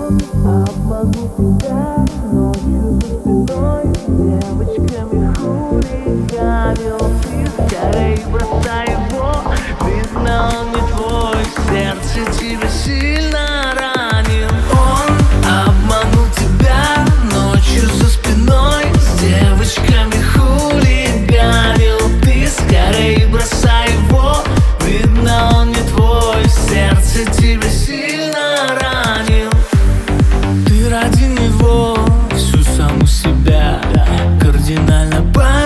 Он обманул тебя ночью за спиной, девочками хулиганил. Ты скорей бросай его, видно он не твой, сердце тебя сильно ранил. Он обманул тебя ночью за спиной, с девочками хулиганил. Ты скорей бросай его, видно он не твой, сердце тебя сильно ранил. Ты ради него всю саму себя кардинально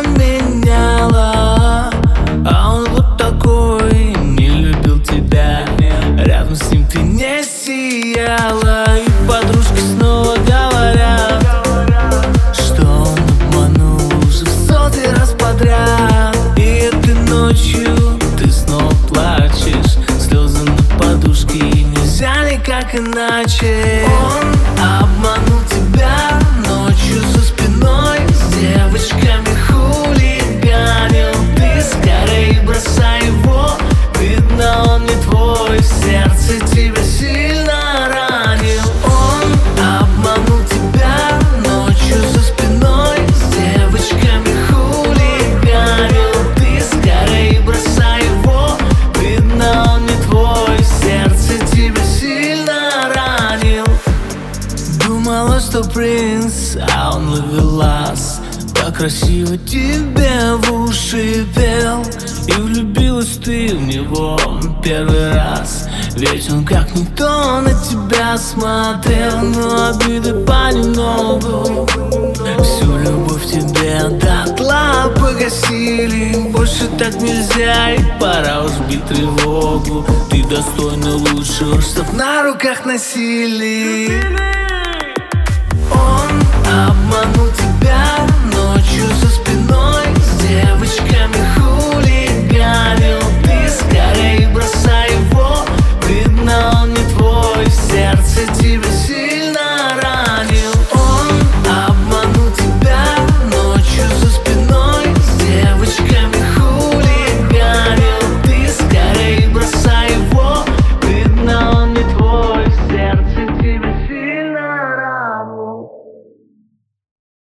поменяла, а он вот такой, не любил тебя, рядом с ним ты не сияла. И подружки снова говорят, что он обманул уже в 100-й раз подряд. И этой ночью ты снова плачешь, слезы на подушке, и нельзя никак иначе. Он обманул тебя ночью за спиной, с девочками хулиганил. Ты скорей бросай его, видно он не твой, сердце тебя сильно ранил. Он обманул тебя ночью за спиной, с девочками хулиганил. Ты скорей бросай его, видно он не твой, сердце тебя сильно ранил. Думала, что принц, а он ловелас, так красиво тебе в уши пел. И влюбилась ты в него первый раз, ведь он как никто на тебя смотрел. Но обиды понемногу всю любовь тебе дотла погасили. Больше так нельзя, и пора уж бить тревогу. Ты достойна лучшего, чтоб на руках носили. Он обманул тебя